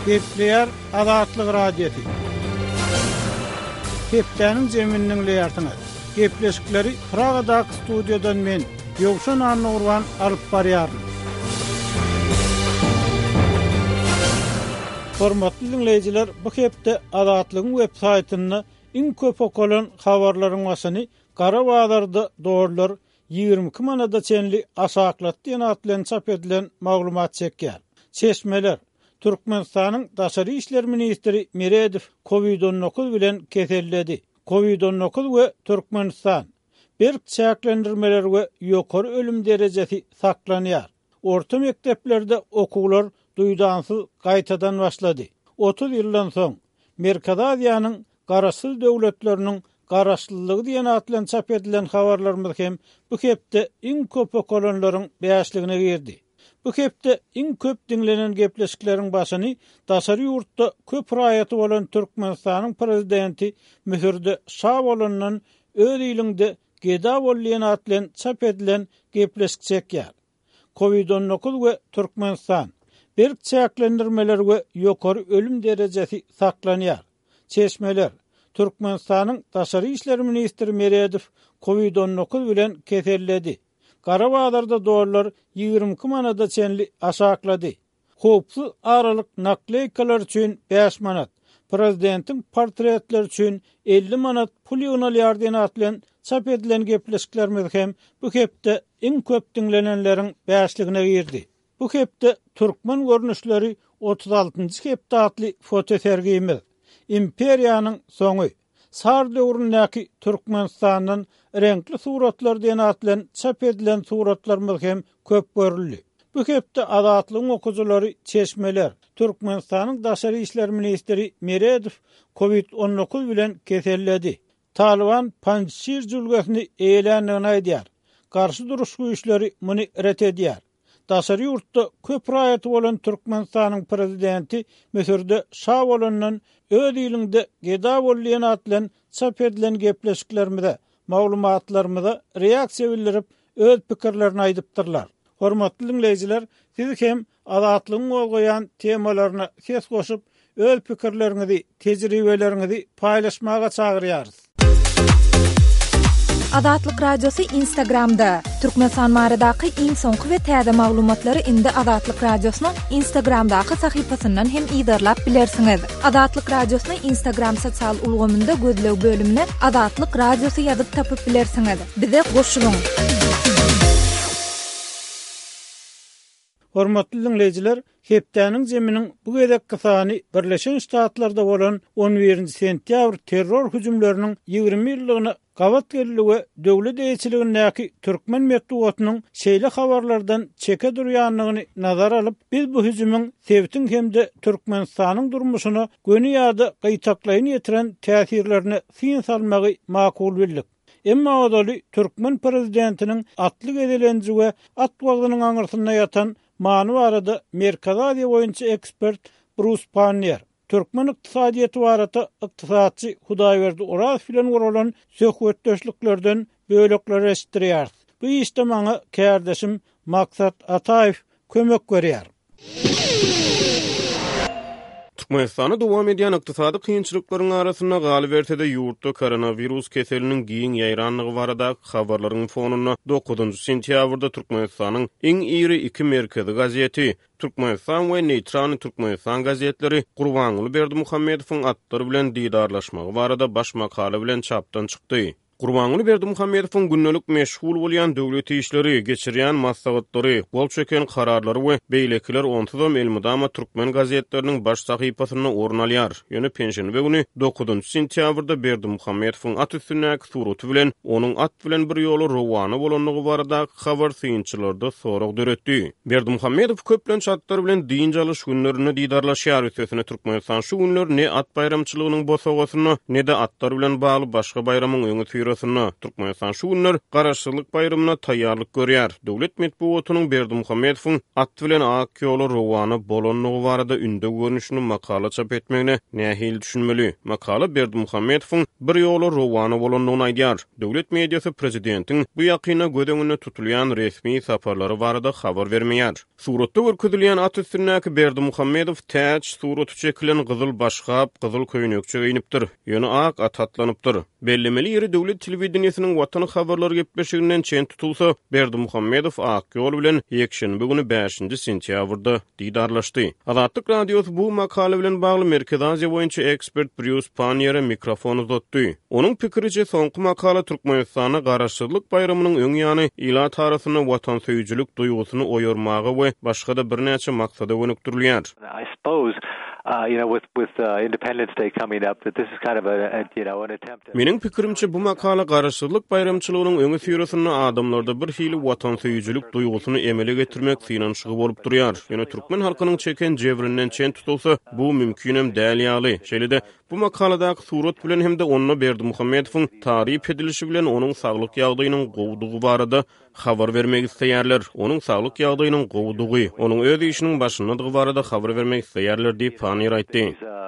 Kepler Azatlyk radiosi. Keplerniň jeminiň leýartyny. Kepleşikleri Pragadaky studiodan men Ýogşan Annurwan alyp barýarym. Hormatly dinleýijiler, bu hepde Azatlygyň web saýtyny iň köp okulan habarlaryň başyny Gara Bazarda doğrular 22 manada çenli aşaklat diýen atlan çap edilen maglumat çekýär. Çeşmeler Türkmenistanyň Daşary işler ministri Meredow COVID-19 bilen keselledi. COVID-19 we Türkmenistan bir çäklendirmeler we ýokary ölüm derejesi saklanýar. Orta mekteplerde okuwlar duýdansyz gaýtadan başlady. 30 ýyldan soň Merkez Aziýanyň garaşsyz döwletleriniň garaşlylygy diýen atlan çap edilen habarlarymyz hem bu hepde iň köp okulanlaryň beýasligine girdi. Bu hepde iň köp dinlenen gepleşikleriň başyny Daşary ýurtda köp raýaty bolan Türkmenistanyň prezidenti Mühürde Şabolanyň öz ýylynda geda bolýan atlan çap edilen gepleşik çekýär. COVID-19 we Türkmenistan bir çäklendirmeler we ýokary ölüm derejesi saklanýar. Çeşmeler Türkmenistanyň Daşary işler ministri Meredow COVID-19 bilen keselledi. Gara Bazarda doğrular 22 manada çenli aşaklady. Hopsuz aralyk nakleykalar üçin 5 manat, prezidentin portretleri üçin 50 manat pul ýygnalyar diýen atlan çap edilen gepleşiklerimiz hem bu hepde iň köp dinlenenleriň beýasligine girdi. Bu hepde Türkmen görnüşleri 36-njy hepde atly foto sergimiz. İmperiýanyň soňy. Sar döwründäki Türkmenistanyň renkli suratlar diýen atlan çap edilen suratlarymyz hem köp görüldi. Bu hepde Azatlygyň okuwçylary Çeşmeler Türkmenistanyň Daşary işler ministri Meredow COVID-19 bilen keselledi. Taliban Panjşir jülgesini eýlendigini aýdýar. Garşy duruş güýçleri muny ret edýär. Daşary ýurtda köp raýaty bolan Türkmenistanyň prezidenti Mühürde Şabolanyň öz ýylynda geda bolýan atlan çap edilen gepleşiklerimizde, maglumatlarymyza reaksiýa bildirip öz pikirlerini aýdypdyrlar. Hormatly dinleýijiler, siz hem Azatlygyň bolýan temalaryna ses goşup öz pikirlerinizi, tejribelerinizi paýlaşmaga çagyrýarys. Azatlyk radiosu Instagramda. Türkmenistan baradaky iň soňky we täze maglumatlary indi Azatlyk radiosynyň Instagramdaky sahypasyndan hem ýydarlap bilersiňiz. Azatlyk radiosyny Instagram sosial ulgamynda gözlew bölümine Azatlyk radiosu ýazyp tapyp bilersiňiz. Bize goşulyň. Hormatly dinleýijiler, hepdäniň jeminiň bu gedek kysany Birleşen Ştatlarda bolan 11 sentýabr terror hüjümleriniň 20 ýyllygyna gawat geligi döwlet eýçiligindäki Türkmen medeniýetiniň şeýle habarlardan çeke durýanlygyny nazara alyp, biz bu hüjümüň sebäpin hemde Türkmenistanyň durmuşyna göni ýa-da gaýtaklaýyn ýetiren täsirlerini syn salmagy makul bildik. Emma odaly Türkmen prezidentiniň atlyk edilenji we at wagtynyň aňyrsyna ýatan many barada Merkez Aziýa boýunça ekspert Bruce Panier, Türkmen ykdysadyýaty barada ykdysadçy Hudaýberdi Oraz bilen guralan söhbetdeşliklerden bölekler eşitdirýär. Bu işde maňa kärdeşim Maksat Ataýew kömek berýär. Türkmenistany dowam edýän ykdysady kynçylyklaryň arasynda galyp berse-de ýurtda koronavirus keseliniň giň ýaýranlygy barada habarlaryň fonuna 9 sentýabrda Türkmenistanyň iň iri 2 merkezi gazeti Türkmenistan we Neytrany Türkmenistan gazetleri Gurbanguly Berdimuhammedowyň atlary bilen diýdarlaşmagy barada baş makala bilen çapdan çykdy. Gurbanguly Berdimuhammedowyň günnelik meşgul bolýan döwlet işleri, geçirýän maslahatlary, gol çöken kararlary we beýlekler onsuzam elmydama Türkmen gazetleriniň baş sahypasyna orun alýar. Ýöne penşenbe güni 9 sentýabrda Berdimuhammedowyň at üstündäki suraty bilen onuň at bilen bir ýoly rowany bolanlygy barada habar synçylarda sorag döretdi. Berdimuhammedow köplen çatlar bilen diýinjalyş günlerini diýdarlaşýar ötesine Türkmenistan şu günler ne at bayramçylygynyň bosagasyna ne de atlar bilen bagly başga bayramyň öňe syrasyna Türkmenistan şu günler Garaşsyzlyk bayramasyna taýýarlyk görýär. Döwlet medeniýetynyň Berdimuhammedowyň at bilen ak ýoly rowany bolonlygy barada ünde görnüşini makala çap etmegine nähil düşünmeli. Makala Berdimuhammedowyň bir ýoly rowany bolonlygyny aýdýar. Döwlet mediýasy prezidentiň bu ýakyna gödeňine tutulýan resmi saparlary barada habar bermeýär. Suratda görkezilýän at üstündäki Berdimuhammedow täç suraty çekilen gyzyl başgap, gyzyl köýnekçe giyinipdir. Ýöne ak at atlanypdyr. Bellemeli ýeri döwlet telewizionynyň watan habarlary gepleşiginden çen tutulsa, Berdimuhammedow ak ýol bilen ýekşenbe güni 5-nji sentýabrda diýdarlaşdy. Azatlyk radiosy bu makala bilen bagly Merkez Aziýa boýunça ekspert Bruce Panier'e mikrofon uzatdy. Onuň pikiriçe soňky makala Türkmenistana Garaşsyzlyk bayramynyň öň ýany ila tarasyna watan söýüjülük duýgusyny oýarmagy we başga da bir näçe maksada gönükdirilýär. I suppose with Independence Day coming up, that this is kind of an attempt. Meniň pikirimçe bu makala Garaşsyzlyk bayramçylygynyň öňe süýresinä adamlarda bir hili watan söýüjülük duýgusyny emele getirmek synanşygy bolup durýar. Ýöne türkmen halkynyň çeken jebirinden çen tutulsa, bu mümkin hem däl ýaly. Şeýle-de bu makaladaky surat bilen hem de ony Berdimuhammedowyň taryp edilişi bilen onuň saglyk ýagdaýynyň gowdugy barada habar vermek isleýärler. Onuň saglyk ýagdaýynyň gowdugy, onuň öz işiniň başyndalygy barada habar vermek isleýärler diýip Panier aýtdy.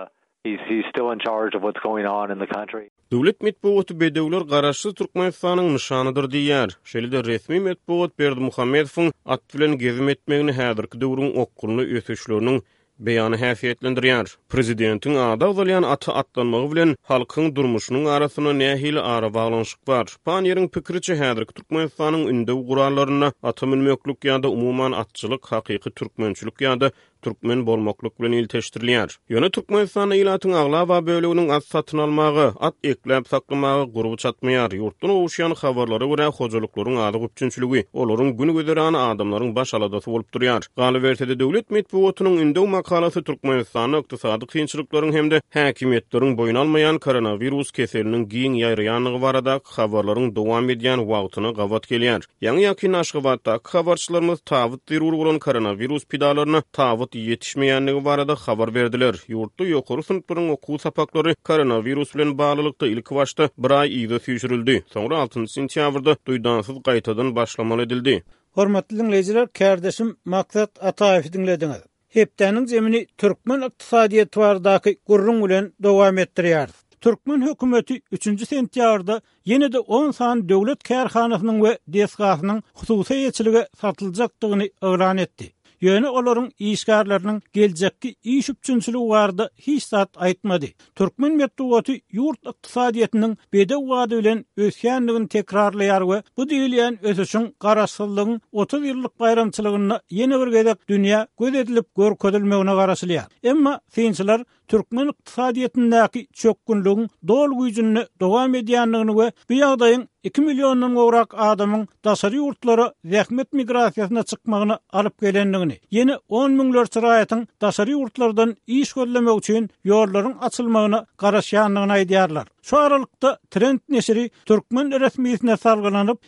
He's still in charge of what's going on in the country. Döwlet medeniýeti bedewler Garaşsyz Türkmenistanyň nişanydyr diýär. Şeýle-de resmi medeniýet Berdimuhammedowyň at bilen gezip etmegini häzirki döwrüň okuluny ösüşleriniň beýany häsiýetlendirýär. Prezidentiň ada bolýan aty atlanmagy bilen halkyň durmuşynyň arasyna nähili ara baglanyşyk bar. Panier'iň pikiriçe häzirki Türkmenistanyň ünde gurallaryna ata minmeklik ýa-da umuman atçylyk, hakyky türkmençilik ýa-da türkmen bolmaklyk bilen ilteşdirilýär. Ýöne Türkmenistana ilatyň aglaba böleginiň at satyn almagy, at ekläp saklamagy gurup çatmaýar. Ýurtdan owuşýan habarlara görä hojalyklaryň ady güpçünçiligi, olaryň güni göderäni adamlaryň baş aladasy bolup durýar. Galybertede döwlet medeniýetynyň ünde makalasy Türkmenistanyň ykdysady kynçylyklaryň hemde häkimetleriň boyun almaýan koronawirus keseliniň giň ýaýranlygy barada habarlaryň dowam edýän wagtyna gawat gelýär. Ýa-ni ýakin Aşgabatda habarçylarymyz tabyt zerur bolan koronawirus pidalaryna tabyt ýetişmeýänligi barada habar berdiler. Ýurtda ýokary synplaryň okuw sapaklary koronawirus bilen baglylykda ilk başda bir aý ýygy süýçürildi. Soňra 6-njy sentýabrda duýdansyz gaýtadan başlamaly edildi. Hormatly dinleýijiler, kärdeşim Maksat Ataýew dinlediňiz. Hepdeniň zemini türkmen ykdysadyýety baradaky gurrun bilen dowam etdirýär. Türkmen hökümeti 3-nji sentýabrda ýene-de 10 san döwlet kärhanasynyň we desgasynyň hususy ýetçiligi satyljakdygyny elan etdi. Ýöne olaryň işgärleriniň geljekki iş üçünçiligi barada hiç zat aýtmady. Türkmen medeniýeti ýurt ykdysadyýetynyň bedew wady bilen ösýänligini tekrarlaýar we bu diýilýän ösüşiň garaşsyzlygyň 30 ýyllyk bayramçylygyna ýene bir gezek dünýä göz edilip görkezilmegine garaşylýar. Emma synçylar Türkmen ykdysadyýetindäki çökgünlügiň dol güýjüni dowam edýänligini we bu ýagdaýyň 2 milyondan gowrak adamyň daşary ýurtlara zähmet migrasiýasyna çykmagyny alyp gelendigini, ýene 10 miňlerçe raýatyň daşary ýurtlardan iş gözlemek üçin ýollaryň açylmagyna garaşýanlygyny aýdýarlar. Şu aralykda Trend neşri Türkmen resmiýetine salgylanyp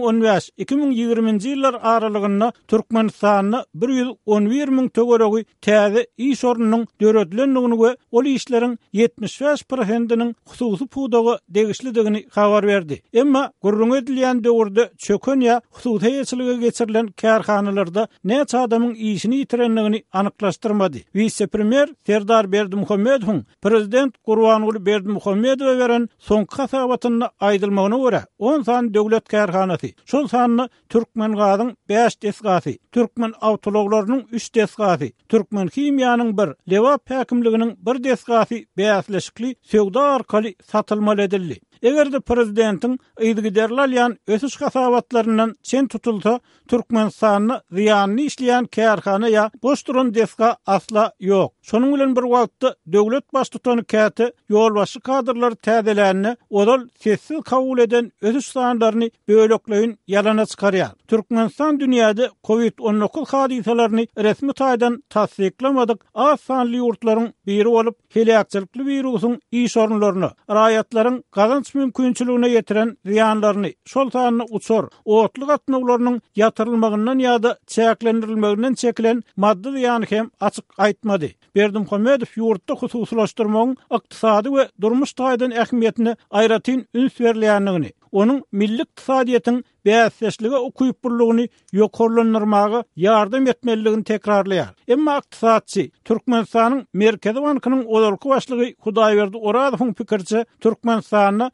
2015-2020-nji ýyllar aralygynda Türkmenistanyň 111.000 töweregi täze iş ornunyň döredlendigini we ol işleriň 75%-iniň hususy pudagy degişlidigini habar berdi. Emma gurrun edilýän döwürde çöken ýa hususy ýetçilige geçirilen kärhanalarda näçe adamyň işini ýitirenligini anyklaşdyrmady. Vice-premier Serdar Berdimuhammedow prezident Gurbanuly Berdimuhammedow beren soňky hasabatyny aýdylmagyna görä 10 san döwlet kärhanasy, şol sanyny türkmen gazyň 5 desgasy, türkmen awtologlarynyň 3 desgasy, türkmen himiýanyň 1, Lewap häkimliginiň 1 desgasy bäsleşikli söwda arkaly satylmaly edildi. Egerde prezidentiň ýygyderli alýan ösüş hasabatlarynyň çen tutulsa, Türkmenistanyny ziýanly işleýän kärhana ýa boş duran desga asla ýok. Şonuň bilen bir wagtda döwlet baş tutany käte ýolbaşy kadrlar täzeläni odal sessiz kabul eden ösüş sanlaryny bölekleýin ýalana çykarýar. Türkmenistan dünýäde COVID-19 hadisalaryny resmi taýdan tasdiklamadyk az sanly ýurtlaryň biri bolup, helakçylykly wirusyň iş orunlaryny, raýatlaryň gazanç mümkinçiligine ýetiren ziýanlaryny, şol sanyny uçur, otlyk atnawlarynyň ýatyrylmagyndan ýa-da çäklendirilmeginden çekilen maddi ziýany hem açyk aýtmady. Berdimuhammedow ýurtda hususlaşdyrmagyň ykdysady we durmuş taýdan ähmiýetini aýratyn üns berilýänligini, onun milli iqtisadiyyatın bäsleşligi okuyupurlugyny ýokarlandyrmagy ýardam etmeliligini tekrarlaýar. Emma iqtisadçy Türkmenistanyň Merkezi Bankynyň olarky başlygy Hudaýberdi Oradowyň pikirçe Türkmenistanyň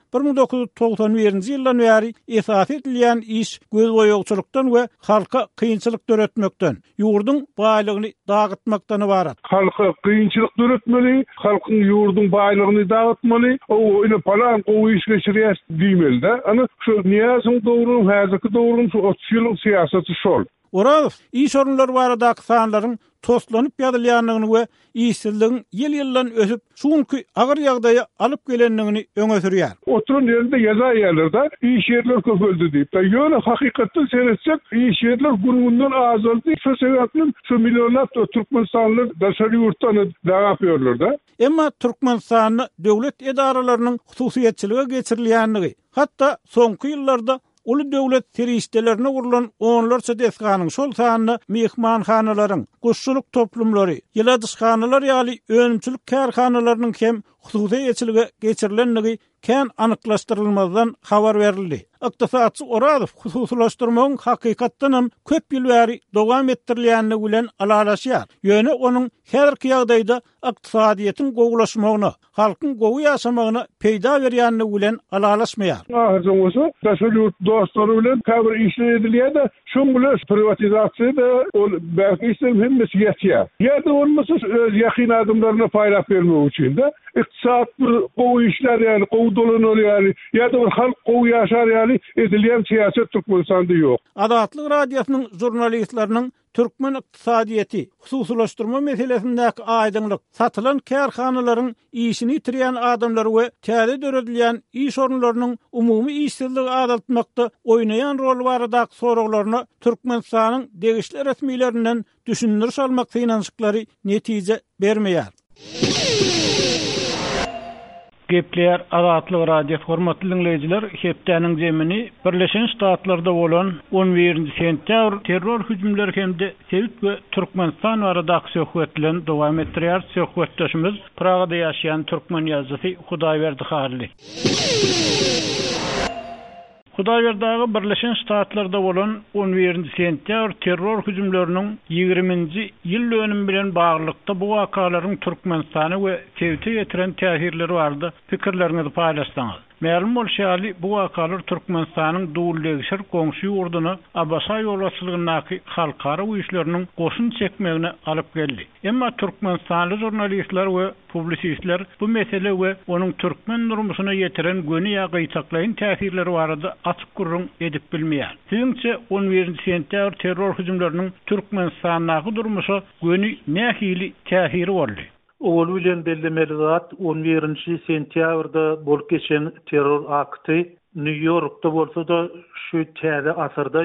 1991-nji ýyldan bäri esas edilýän iş gözboýagçylykdan we halka kynçylyk döretmekden, ýurdun baýlygyny dağıtmakdan ibarat. Halka kynçylyk döretmeli, halkyň ýurdun baýlygyny dağıtmaly, o ine palan gowy iş geçirýär diýmeli-de. Ana şu niýasyň dogruny, häzirki dogruny şu 30 ýylyk siýasaty şol. Oradow iş orunlary barada sanlaryň toslanyp ýadylýanlygyny we işsizligiň ýyl-ýyldan ösüp şuňky agyr ýagdaýa alyp gelenligini öňe sürýär. Oturun ýerinde ýazaýarlar-da iş ýerler köpeldi diýip. Ýöne hakykatda seretsek iş ýerler gün-günden azaldy. Şu sebäplen şu milyonlap türkmenistanylar daşary ýurtdan dagap ýörler-de. Emma Türkmenistanyň döwlet edaralarynyň hususiýetçiligi geçirilýänligi, hatda soňky ýyllarda uly döwlet terişdelerine urulan onlarça desganyň şol sanyny mehmanhanalaryň, guşçuluk toplumlary, ýyladyşhanalar ýaly önümçilik kärhanalarynyň hem hususiýetçiligi geçirilenligi kän anyklaşdyrylmazdan habar berildi. Iqtisadçy Oradow hususlaşdyrmagyň hakykatdanam köp ýyl bäri dowam etdirilýänligi bilen alalaşýar. Ýöne onuň herki ýagdaýda iqtisadiýetin gowulaşmagyna, halkyň gowy ýaşamagyna peýda berýänligi bilen alalaşmaýar. Ahyrdan bolsa, daşary ýurt dostlary bilen käbir işler edilýär-de, şoň bilen privatizatsiýada ol belki işlerin hemmesi ýetýär. Ýa-da olmasa ýakyn adamlaryna paýlap bermek üçin de iqtisat gowy işler ýaly gowy dolanýar ýaly ýa-da halk gowy ýaşar ýaly edilýän siýaset Türkmenistanda ýok. Adatlyk radiosynyň jurnalistlarynyň Türkmen iqtisadiýeti hususlaşdyrma meselesindäki aýdynlyk, satylan kärhanalaryň işini ýitirýän adamlar we täze döredilýän iş orunlarynyň umumy işsizligi azaltmakda oýnaýan rol barada soraklaryna Türkmenistanyň degişli resmiýetlerinden düşündiriş almak synançyklary netije bermeýär. Gepler Adatlyk radio hormatly dinleyijiler, hepdeniň jemini Birleşen Ştatlarda bolan 11-nji sentýabr terror hüjümleri hemde Sewit we Türkmenistan aradaky söhbetlerini dowam etdirýär. Söhbetdeşimiz Pragada ýaşaýan türkmen ýazgysy Hudaýberdi Harly. Hudaýberdi Birleşen Ştatlarda bolan 11-nji sentýabr terror hüjümleriniň 20-nji ýyl dönümi bilen baglykda bu wakalaryň Türkmenistany we Sewit'e ýetiren täsirleri bardy. Pikirlerinizi paýlaşsaňyz. Ma'lum bolşaly bu wakalar Türkmenistanyň dowlatçylyk goňşy ýurduny Abasa ýolbaşçylygynyň halkara uýuşlarynyň goşun çekmegine alyp geldi. Emma Türkmenistanly jurnalistler we publisistler bu mesele we onuň türkmen durmuşyna ýetiren göni ýa-da taklaýyn täsirleri barada açyk gurrun edip bilmeýär. Siňçe 11-nji sentýabr terror hüjümleriniň Türkmenistanyň durmuşy göni nähili täsiri boldy? Ol bilen bellemeli zat 11-nji sentýabrda bolup geçen terror akty New Yorkda bolsa da şu täze asyrda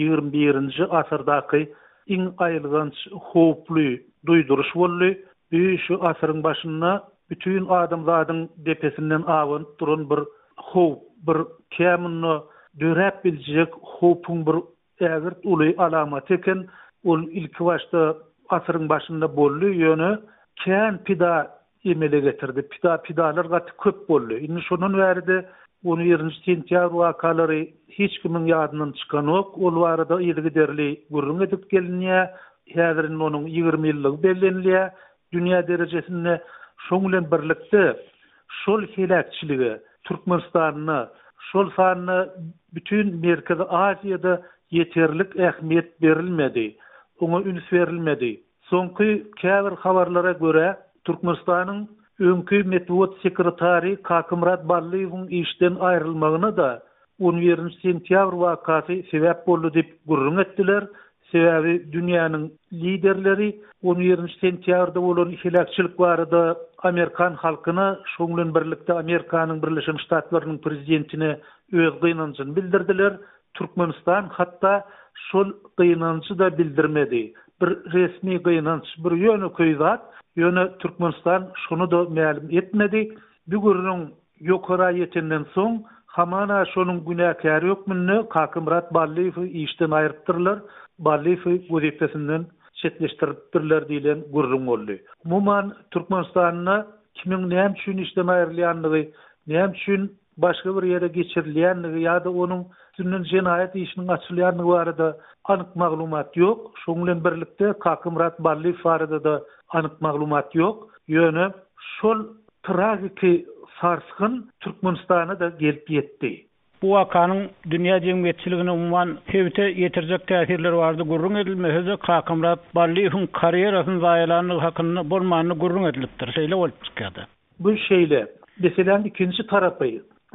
21-nji asyrdaky iň aýylgans howply duýduruş boldy. Şu asyryň başynda bütün adamlaryň depesinden awyn duran bir howp, bir kämini döräp biljek howpun bir ägir uly alamat eken. Ol ilki başda asyryň başynda boldy, ýöne kän pida emele getirdi. Pidalar gaty köp boldy. Indi şonun bäride 11-nji sentýabr wakalary hiç kimin ýadynyň çykanok. Ol barada ýygy derli gurrun edip gelinýär. Häzirin onuň 20 ýyllyk bellenilýär. Dünýä derejesinde şoň bilen birlikde şol helakçyligi Türkmenistanyny, şol sanyny bütün Merkezi Aziýada ýeterlik ähmiýet berilmedi. Oňa üns berilmedi. Soňky käbir habarlara göre Türkmenistanyň öňkü medeniýet sekretary Kakymrat Balliýewiň işden aýrylmagyna da 11-nji sentýabr wakasy sebäp boldy diýip gurrun etdiler. Sebäbi dünýäniň liderleri 11-nji sentýabrda bolan helakçylyk barada Amerikan halkyna, şoň bilen birlikde Amerikanyň Birleşen Ştatlarynyň prezidentine öz gynançyny bildirdiler. Türkmenistan hatda şol gynançy da bildirmedi. Bir resmi gynanç, bir ýöne köýzat, ýöne Türkmenistan şonu da ma'lum etmedi. Bu gurrun ýokara ýetenden soň hamana şonuň günäkary ýokmyny Kakymrat Balliýew işden aýrypdyrlar. Balliýew wezifesinden çetleşdiripdirler diýilen gurrun boldy. Umuman Türkmenistanyna kimin näme üçin işden aýrylýanlygy, näme üçin başga bir ýere geçirilýänligi ýa-da onuň üstünden jinayet işiniň açylýanlygy barada anyk maglumat ýok. Şoň bilen birlikde Kakımrat Balli barada da anyk maglumat ýok. Ýöne şol tragiki sarsgyn Türkmenistana da gelip ýetdi. Bu wakanyň dünýä jemgyýetçiligine umman tebite ýetirjek täsirleri bardy. Gurrun edilmese Kakımrat Balliýewiň karýerasyny zaýalanyny hakyny bolmanyny gurrun edilipdir. Şeýle bolup çykýardy. Bu şeýle. Meselen ikinci tarapy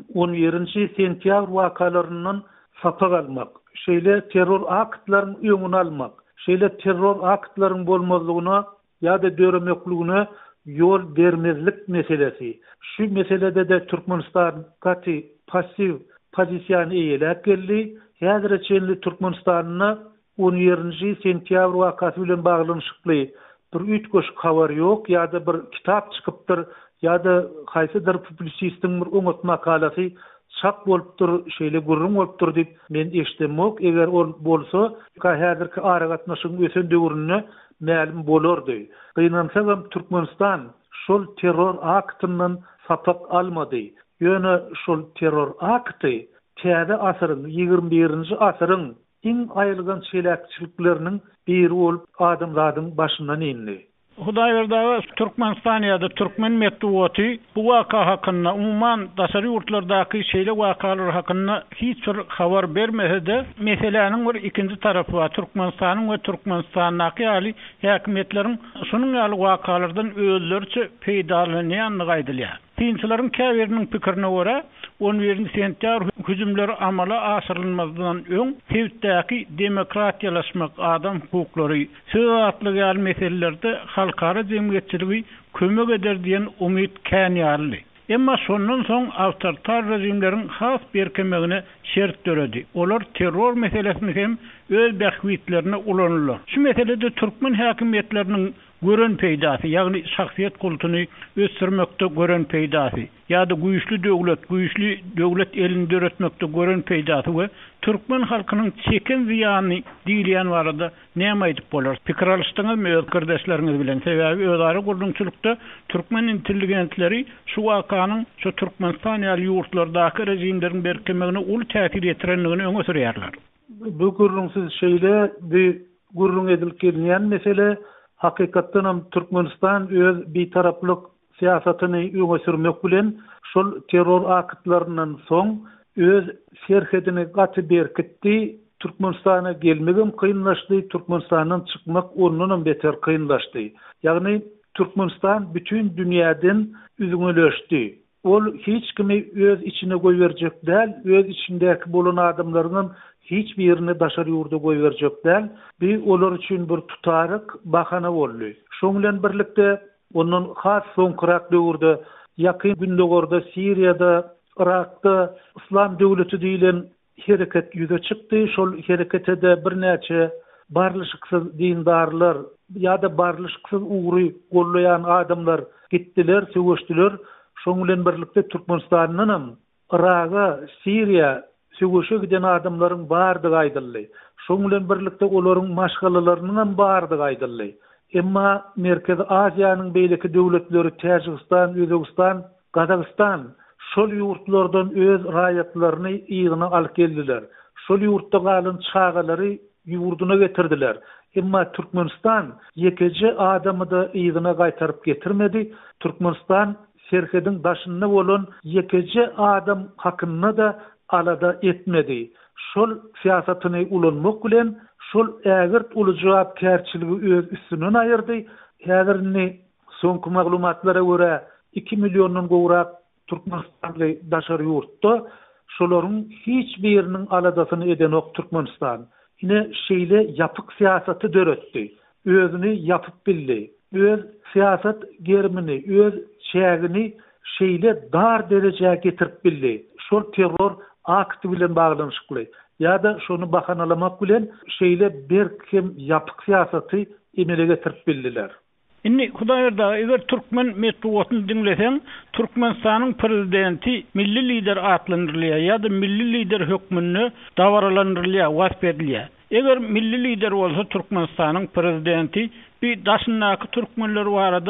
11-nji sentýabr wakalarynyň sapak almak, şeýle terror aktlarynyň öňüni almak, şeýle terror aktlarynyň bolmazlygyna ýa-da döremekligine ýol bermezlik meselesi. Şu meselede de Türkmenistan gaty passiv pozisiýany eýelep geldi. Häzirçe Türkmenistanyň 11-nji sentýabr wakasy bilen baglanyşykly bir ütgöş habar ýok, ýa-da bir kitap çykypdyr, ýa-da haýsydyr publisistiň bir öňet makalasy çap bolupdyr, şeýle gurrun bolupdyr diýip men eşitmek. Eger ol bolsa, häzirki aragatnaşyň ösen döwrüne ma'lum bolardy. Gynansa Türkmenistan şol terror aktynyň sapak almady. Ýöne şol terror akty täze asyryň 21-nji asyryň iň aýylgan çelekçilikleriniň biri bolup adamlaryň başyndan indi. Hudaý berdi, Türkmenistan ýa-da Türkmen medeniýeti bu waka hakyna umman daşary ýurtlardaky şeýle wakalar hakyna hiç bir habar bermese-de, meseleniň bir ikinji tarapy bar. Türkmenistanyň we Türkmenistanyň ýaly häkimetleriň şunuň ýaly wakalardan özleriçe peýdalanýanyny gaýdylýar. Tinçilerin käbiriniň pikirine görä 11 sentýabr hüjümleri amala aşyrylmazdan öň Tewitdäki demokratiýalaşmak, adam hukuklary, söz atlygy ýaly meselelerde halkara jemgyýetçiligi kömek eder diýen umyt känýärli. Emma şondan soň awtoritar rejimleriň has berkemegine şert döredi. Olar terror meselesini hem öz bähwitlerine ulanırlar. Şu meselede Türkmen häkimetleriniň gören peýdasy, ýagny şahsiýet kultuny ösdürmekde gören peýdasy, ýa-da güýçli döwlet elini döretmekde gören peýdasy we Türkmen halkynyň çeken ziýany diýilýän barada näme aýdyp bolar? Pikir alışdyňyzmy öz kardeşleriňiz bilen? Sebäbi özara gurrunçylykda Türkmen intelligentleri şu wakanyň şu Türkmenistan ýaly ýurtlardaky rejimleriň berkemegine ul täsir ýetirenligini öňe sürýärler. Bu gurrunsyz şeýle bir gurrun edilip gelýän mesele hakykatdan hem Türkmenistan öz bir taraplyk siýasatyny öňe sürmek bilen şol terror aktlarynyň soň öz serhedini gaty berkitdi. Türkmenistana gelmegem kynlaşdy, Türkmenistanyň çykmak ondan beter kynlaşdy. Ýagny Türkmenistan bütün dünýäden üzüňleşdi. Ol hiç kimi öz içine goýberjek däl, öz içindäki bolan adamlaryň hiç birini daşary ýurda goýberjek däl. Bir olar üçin bir tutaryk bahana boldy. Şoň bilen birlikde onun has soňkyrak döwürde ýakyn gündegorda Siriýada, Irakda İslam döwleti diýilen hereket ýüze çykdy. Şol herekete de birnäçe barlyşyksız dindarlar ýa-da barlyşyksız ugry gollayan adamlar gitdiler, söwüşdiler. Şoň bilen birlikde Türkmenistanyň hem Irak'a, Siriýa söwüşe giden adamlaryň bardygy aýdyldy. Şoň bilen birlikde olaryň maşgalalarynyň hem bardygy aýdyldy. Emma Merkezi Aziýanyň beýleki döwletleri Täjikistan, Özbegistan, Gazakistan şol ýurtlardan öz raýatlaryny ýygyna alyp geldiler. Şol ýurtda galan çagalary ýurduna getirdiler. Emma Türkmenistan ýekeje adamy da ýygyna gaýtaryp getirmedi. Türkmenistan serhediň daşynda bolan ýekeje adam hakyny da alada etmedi. Şol siýasatyny ulanmak bilen şol ägirt uly jogapkärçiligi öz üstünden aýyrdy. Häzirni soňky maglumatlara görä 2 milyondan gowrak Türkmenistanly daşary ýurtda şolaryň hiç biriniň aladasyny eden ok Türkmenistan. Ine şeýle ýapyk siýasaty döretdi. Özüni ýapyp bildi. Öz siýasat germini, öz şägini şeýle dar derejäge getirip bildi. Şol terror akty bilen baglanyşykly. Ýa-da şonu bahanalamak bilen şeýle berkim ýapyk siýasaty emele getirip bildiler. Inni Hudaýerda eger Türkmen medeniýetini dinleseň, Türkmenistanyň prezidenti milli lider atlandyrylýar ýa-da milli lider hökmüni dawralandyrylýar, wasp edilýär. Eger milli lider bolsa Türkmenistanyň prezidenti bir daşyndaky türkmenler barada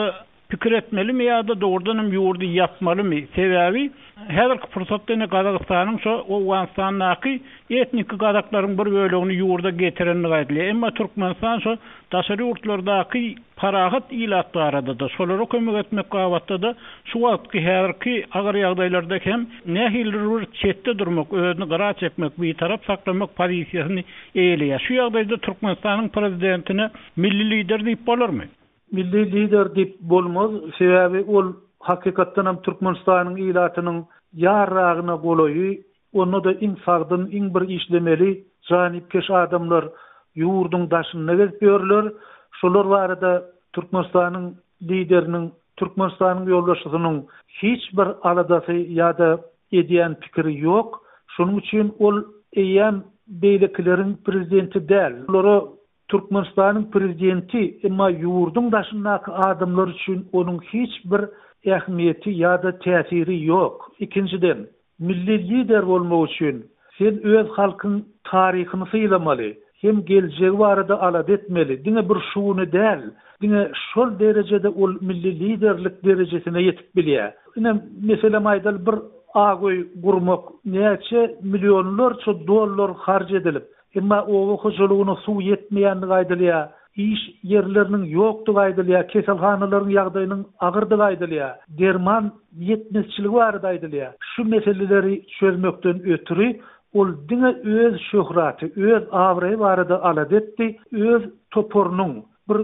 pikir etmelimi ýa-da doğrudanam ýurdu yapmalymy? Sebäbi häzirki fursatda Kazakstanyň şo Awganistanyň etnik gazaklaryň bir bölegini ýurda getirenini gaýdylýar. Emma Türkmenistan şo daşary ýurtlardaky parahat ilatlary da şolara kömek etmek gabatda da şu wagtky häzirki agar ýagdaýlarda hem nähildir çetde durmak, özüni gara çekmek, bir tarap saklamak pozisiýasyny eýleýär. Şu ýagdaýda Türkmenistanyň prezidentine milli lider diýip bolarmy? Milli lider diýip bolmaz. Sebäbi ol hakykatdan hem Türkmenistanyň ilatynyň ýarragyna golaýy, onu da insagdyn iň bir işlemeli janipkeş adamlar ýurdun daşyna gezip ýörler. Şolar barada Türkmenistanyň lideriniň, Türkmenistanyň ýoldaşynyň hiç bir aladasy ýa-da edýän pikiri ýok. Şonuň üçin ol eýen beýlekleriň prezidenti däl. Olary Türkmenistanyň prezidenti, emma ýurdun daşyndaky adamlar üçin onuň hiç bir ähmiýeti ýa-da täsiri ýok. Ikinciden, milli lider bolmak üçin sen öz halkyň taryhyny syýlamaly, hem geljegi barada alad etmeli. Diňe bir şuwny däl, diňe şol derejede ol milli liderlik derejesine ýetip bilýär. Ine meselem aýdal bir agoý gurmak näçe millionlarça dollar harj edilip, emma o hoşulugyny suw ýetmeýänligi aýdylýar. İş yerlerinin ýokdy aýdylýar, keselhanalaryň ýagdaýynyň agyrdy aýdylýar, derman ýetmezçiligi bar aýdylýar. Şu meseleleri çözmekden ötürü ol diňe öz şöhraty, öz awry barada alad etdi, öz toporunyň, bir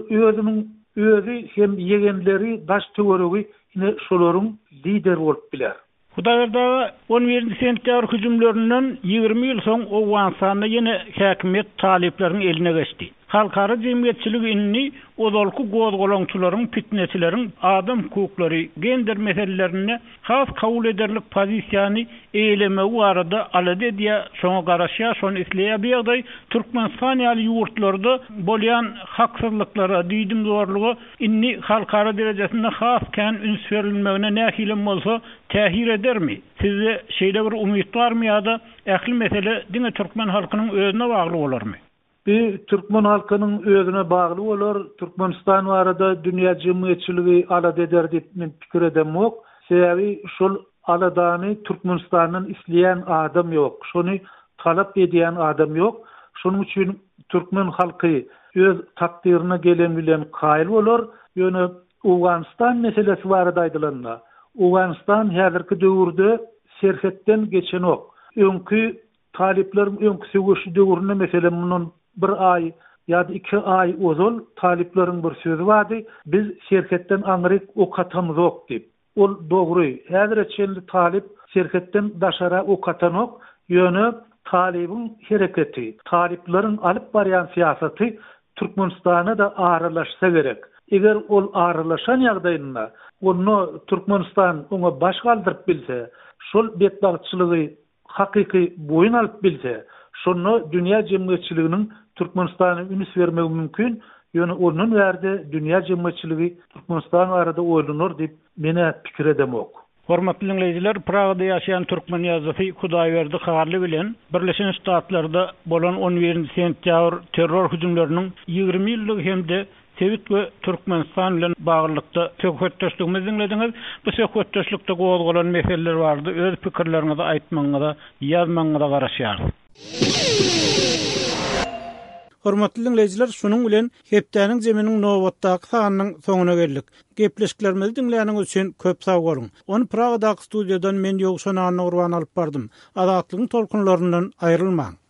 özü hem ýegenleri daş töweregi ine şolaryň lider bolup biler. Hudaýda 11 sentýabr hüjümlerinden 20 ýyl soň Awganistanda ýene häkimet talypleriň eline geçdi. Halkara jemgyýetçilik inni ozalky gozgolaňçylaryň, fitneçileriň adam hukuklary, gender meselelerini has kabul ederlik pozisiýany eýlemegi barada alad edýär. Şoňa garaşýar, şonu isleýär ýagdaý Türkmenistan ýaly ýurtlarda bolýan haksızlyklara, diýdim zorlugy inni halkara derejesinde has kän üns berilmegine nähilem bolsa tähir edermi? Sizde şeýle bir umyt barmy ýa-da ähli mesele diňe Türkmen halkynyň özüne bagly bolarmy? Bir Türkmen halkynyň özüne bagly bolar. Türkmenistan barada dünýä jemgyýetçiligi alad eder diýip men pikir edemok. Sebäbi şol aladany Türkmenistanyň isleýän adam ýok. Şonu talap edýän adam ýok. Şonuň üçin Türkmen halky öz takdirine gelen bilen kaýıl bolar. Ýöne Awganistan meselesi barada aýdylanlar. Awganistan häzirki döwürde serhetden geçen ok. Öňkü talipler öňkü söwüşi döwründe meselem munun bir ay ýa-da 2 ay ozal talipleriň bir sözü bardy. Biz şerhetden aňryk okatamyz ok diýip. Ol dogry. Häzir etçenli talip şerhetden daşara okatan ok. Ýöne talibiň hereketi, talipleriň alyp barýan siýasaty Türkmenistana da aralaşsa gerek. Eger ol aralaşan ýagdaýynda onu Türkmenistan ona baş galdyryp bilse, şol betbagçylygy hakyky boyun alyp bilse, şonu dünýä jemgyýetçiliginiň Türkmenistana üns bermegi mümkin. Ýöne onuň berde dünýä jemgyýetçiligi Türkmenistan arada oýlanur diýip mene pikir edemok. Hormatly dinleýijiler, Pragada ýaşaýan türkmen ýazgysy Hudaýberdi Hagarly bilen Birleşen Ştatlarda bolan 11 sentýabr terror hüjümleriniň 20 ýyllyk hemde Sewit we Türkmenistan bilen baglykda söhbetdeşligimizi dinlediňiz. Bu söhbetdeşlikde gozgolan meseleler bardy. Öz pikirleriňizi aýtmaňyza, ýazmaňyza garaşýar. Hormatly dinleýijiler, şunuň bilen hepdäniň jeminiň nowatdaky sanynyň soňuna geldik. Gepleşiklerimizi dinleýäniňiz üçin köp sag bolun. Onu Pragadaky studiýadan men Ýogşan Nurwan alyp bardym. Azatlygyň tolkunlaryndan aýrylmaň.